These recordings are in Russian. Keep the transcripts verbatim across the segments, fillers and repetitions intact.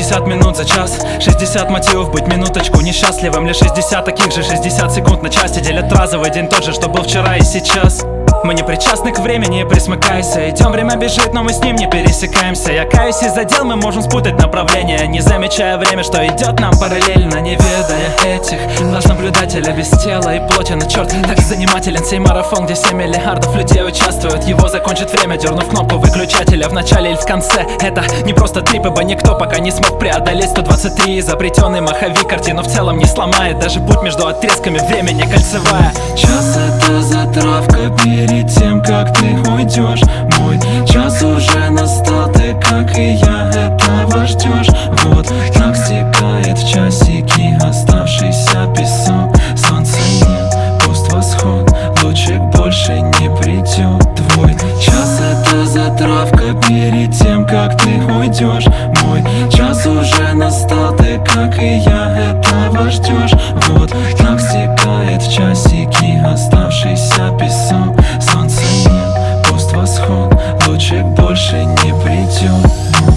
шестьдесят минут за час, шестьдесят мотивов быть минуточку несчастливым. Лишь шестьдесят таких же, шестьдесят секунд на части делят разовый день тот же, что был вчера и сейчас. Мы не причастны к времени, присмыкайся. Идем, время бежит, но мы с ним не пересекаемся. Я каюсь из-за дел, мы можем спутать направление, не замечая время, что идет нам параллельно. Не ведая этих глаз наблюдателя без тела и плоти, на черт так занимателен сей марафон, где семь миллиардов людей участвуют. Его закончит время, дернув кнопку выключателя в начале или в конце. Это не просто трип, ибо никто пока не смог преодолеть сто двадцать три. Изобретенный маховик картину в целом не сломает. Даже путь между отрезками времени кольцевая. Час — это затравка перед тем, как ты уйдешь. Мой час уже настал, ты, как и я, этого ждешь. Вот так стекает в часики оставшийся песок. Солнца нет, пуст восход, лучик больше не придет. Твой час — это затравка перед тем, как ты уйдешь. Мой час уже настал, ты, как и я, этого ждешь. Вот так стекает в часики оставшийся песок. Солнца нет, пуст восход, лучик больше не придет.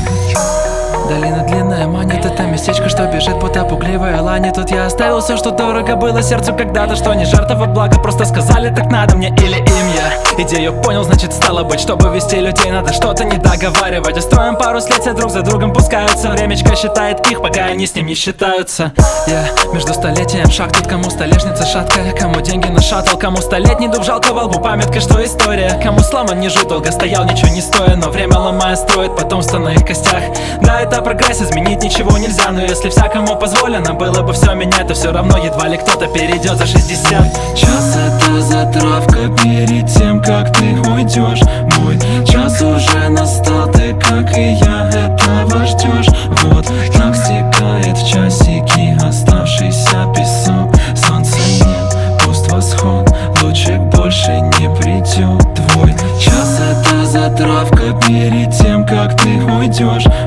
Долина длинная, манит это местечко, что бежит будто пугливая лань. Тут я оставил все, что дорого было сердцу когда-то, что не жертва благо, просто сказали так надо мне или им. Я идею понял, значит стало быть, чтобы вести людей надо что-то не договаривать. Устроим пару слетия, друг за другом пускаются. Времечко считает их, пока они с ним не считаются. Я между столетием шаг, тут кому столешница шаткая, кому деньги на шаттл, кому столетний дуб жалко во лбу, памятка, что история. Кому сломан не жить, долго стоял, ничего не стоя, но время ломая строит потомство на их костях. Да, это прогресс, изменить ничего нельзя, но если всякому позволено было бы все менять, то все равно едва ли кто-то перейдет за шестьдесят. Час — это затравка перед тем, как ты уйдешь. Мой час уже настал, ты, как и я, этого ждешь. Вот так стекает в часики оставшийся песок. Солнца нет, пуст восход, лучик больше не придет. Твой час — это затравка перед тем, как ты уйдешь.